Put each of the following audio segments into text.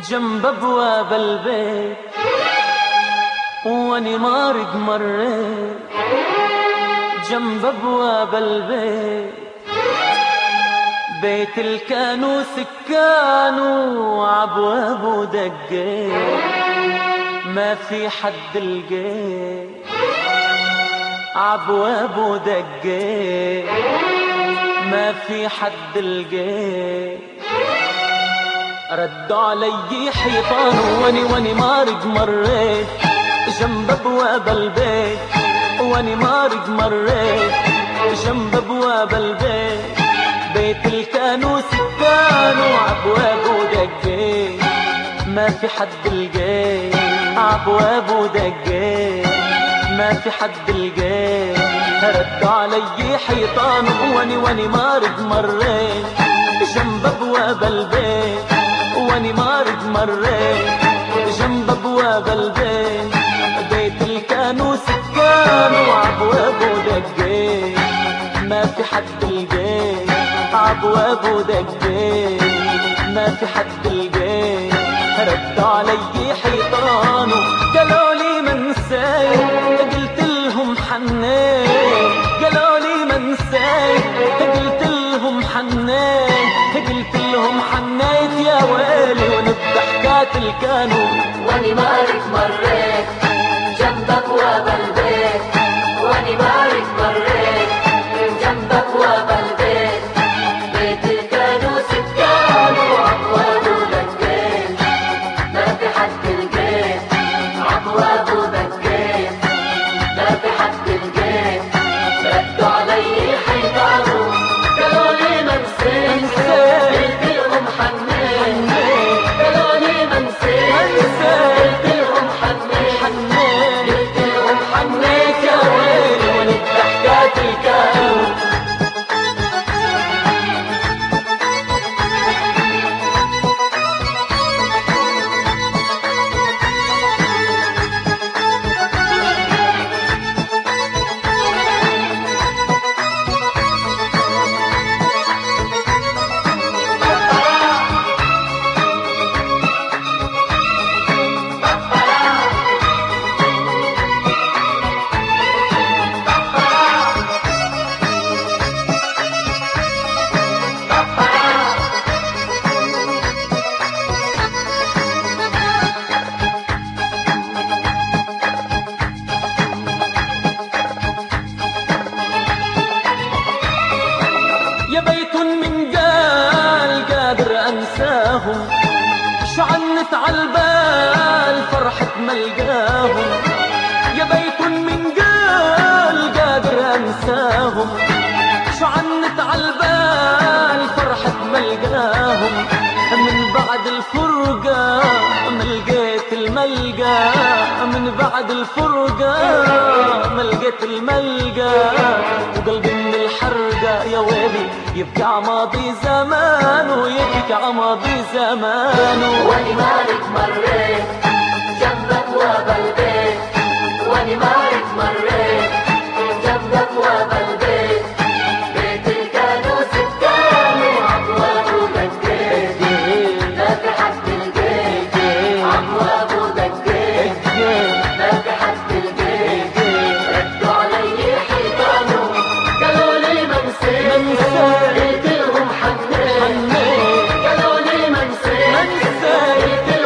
جنب ابواب البيت واني مارق مريت جنب ابواب البيت، بيت الكانو سكانو عبوابه دقيت، ما في حد لقيت عبوابه دقيت، ما في حد لقيت. ردوا علي حيطان واني مارق مريت جنب ابواب البيت، واني مارق مريت جنب ابواب البيت، بيت الكانو سكانو عبوابه دقيت، ما في حد لقيت عبوابه دقيت، ما في حد لقيت. ردوا علي حيطان واني مارق مريت جنب ابواب البيت، واني مارق مريت جنب ابواب البيت، بيت الكانو سكانو عبوابه دقيت، ما في حد لقيت عبوابه دقيت، ما في حد لقيت. ردوا علي حيطان قالوا لي من سايق، قلت لهم حنيت، قالوا لي من سايق، قلت لهم حنيت، قلت لهم حنيت يا ويلي ونبضحكات الكانو. واني مارق مريت جنب ابواب البيت، واني مارق مريت جنب ابواب البيت، بيت الكانو سكانو عبوابه دقيت، ما في حد لقيت عبوابه دقيت، ما في حد لقيت. ردوا علي حيطانو قالوا لي منسيت، قلت لهم حنيت، قالوا لي منسيت، قلت لهم حنيت، قلت لهم حنيت يا ويلي ونبضحكات الكانو. يا بيت من قال قادر انساهم، شو عنت عالبال فرحة ملقاهم. يا بيت من قال قادر انساهم، شو عنت عالبال فرحة ملقاهم. من بعد الفرقة ملقيت الملقى، من بعد الفرقة ملقيت الملقى، وقلبي من الحرقة يا ويلي يبكي ماضي زمان ويبكي ماضي زمان. واني مارق مريت جنب ابواب البيت، واني مارق مريت جنب ابواب البيت، بيت الكانو سكانو عبوابه دقيت، ما في حد لقيت عبوابه دقيت، ما في حد لقيت. ردوا علي حيطانو قالوا لي منسيت، قلت لهم حنيت، قالوا لي منسيت، قلت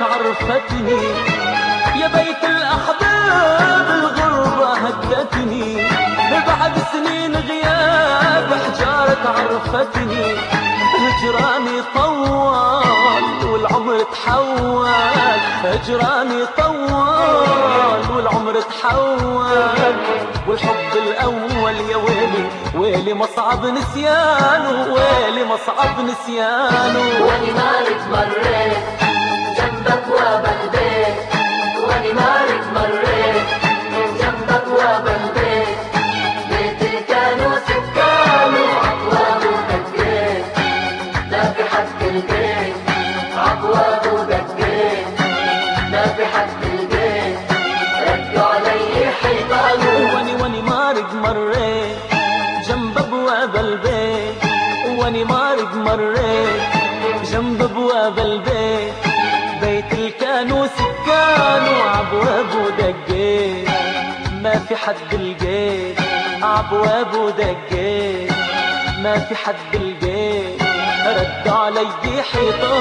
عرفتني، يا بيت الأحباب الغربة هدتني، بعد سنين غياب حجارك عرفتني، هجراني طوال والعمر تحول، هجراني طوال والعمر تحول، والحب الأول يا ويلي ويلي مصعب نسيانه، ويلي مصعب نسيانه. واني مالك مريت جنبك وابا البيت، واني مالك مريت جنبك وابا البيت، بيتي كانوا سكانه أبواب ودقيت، لا في حد البيت أبواب ودقيت، لا في حد البيت ردوا علي حيطانه. واني مارق مريت جنب ابواب البيت، واني مارق مريت جنب ابواب البيت، بيت الكانوا سكانه عبواب ودقيت، ما في حد لقيت عبواب ودقيت، ما في حد لقيت ردوا علي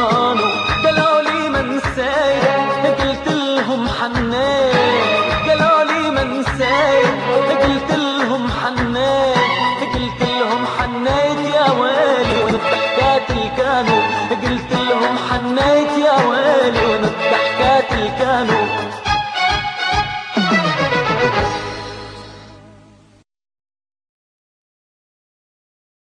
حيطانه. قالوا لي ما نسيت قلت لهم حنيت، قالوا